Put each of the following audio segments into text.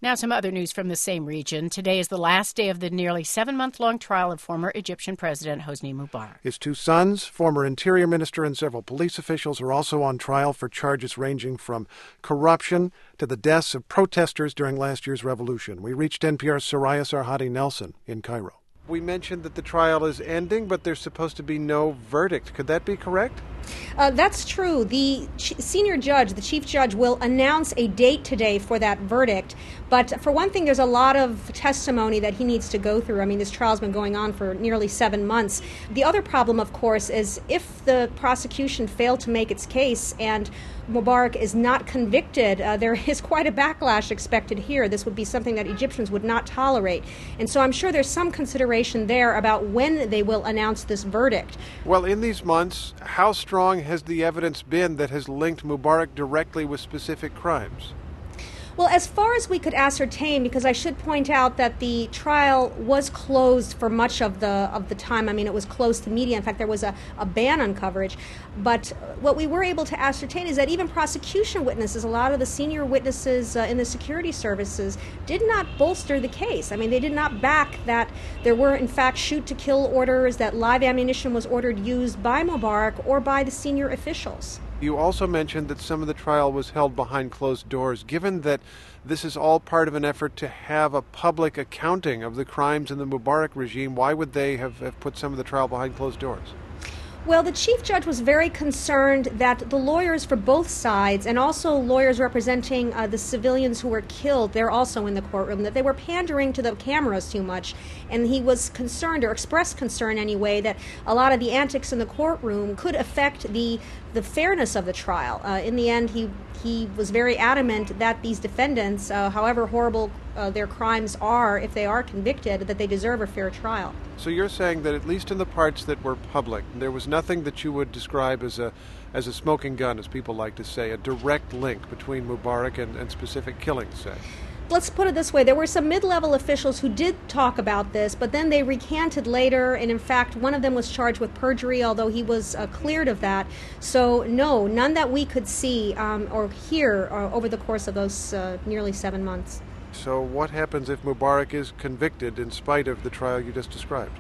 Now some other news from the same region. Today is the last day of the nearly 7-month-long trial of former Egyptian President Hosni Mubarak. His two sons, former interior minister, and several police officials are also on trial for charges ranging from corruption to the deaths of protesters during last year's revolution. We reached NPR's Soraya Sarhadi Nelson in Cairo. We mentioned that the trial is ending, but there's supposed to be no verdict. Could that be correct? That's true. The senior judge, the chief judge, will announce a date today for that verdict. But for one thing, there's a lot of testimony that he needs to go through. I mean, this trial's been going on for nearly 7 months. The other problem, of course, is if the prosecution failed to make its case and Mubarak is not convicted, there is quite a backlash expected here. This would be something that Egyptians would not tolerate. And so I'm sure there's some consideration there about when they will announce this verdict. Well, in these months, how strong has the evidence been that has linked Mubarak directly with specific crimes? Well, as far as we could ascertain, because I should point out that the trial was closed for much of the time. I mean, it was closed to media. In fact, there was a ban on coverage. But what we were able to ascertain is that even prosecution witnesses, a lot of the senior witnesses in the security services, did not bolster the case. I mean, they did not back that there were, in fact, shoot-to-kill orders, that live ammunition was ordered used by Mubarak or by the senior officials. You also mentioned that some of the trial was held behind closed doors. Given that this is all part of an effort to have a public accounting of the crimes in the Mubarak regime, why would they have put some of the trial behind closed doors? Well, the chief judge was very concerned that the lawyers for both sides, and also lawyers representing the civilians who were killed, they're also in the courtroom, that they were pandering to the cameras too much. And he was concerned, or expressed concern anyway, that a lot of the antics in the courtroom could affect the fairness of the trial. In the end, he was very adamant that these defendants, however horrible their crimes are, if they are convicted, that they deserve a fair trial. So you're saying that at least in the parts that were public, there was nothing that you would describe as a smoking gun, as people like to say, a direct link between Mubarak and specific killings, say? Let's put it this way. There were some mid-level officials who did talk about this, but then they recanted later, and in fact, one of them was charged with perjury, although he was cleared of that. So, no, none that we could see or hear over the course of those nearly 7 months. So what happens if Mubarak is convicted in spite of the trial you just described?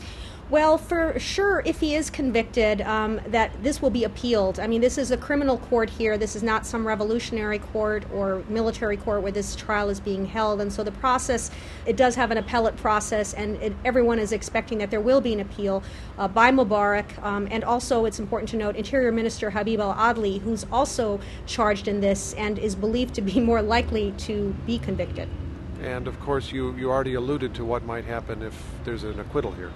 Well, for sure, if he is convicted, that this will be appealed. I mean, this is a criminal court here. This is not some revolutionary court or military court where this trial is being held. And so the process, it does have an appellate process, and everyone is expecting that there will be an appeal by Mubarak. And also, it's important to note, Interior Minister Habib al-Adly, who's also charged in this and is believed to be more likely to be convicted. And, of course, you already alluded to what might happen if there's an acquittal here.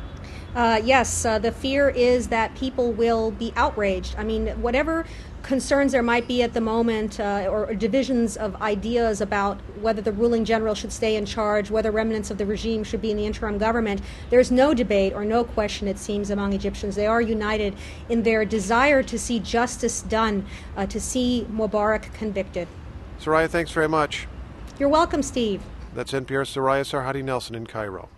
Yes, the fear is that people will be outraged. I mean, whatever concerns there might be at the moment, or divisions of ideas about whether the ruling general should stay in charge, whether remnants of the regime should be in the interim government, there's no debate or no question, it seems, among Egyptians. They are united in their desire to see justice done, to see Mubarak convicted. Soraya, thanks very much. You're welcome, Steve. That's NPR's Soraya Sarhadi Nelson in Cairo.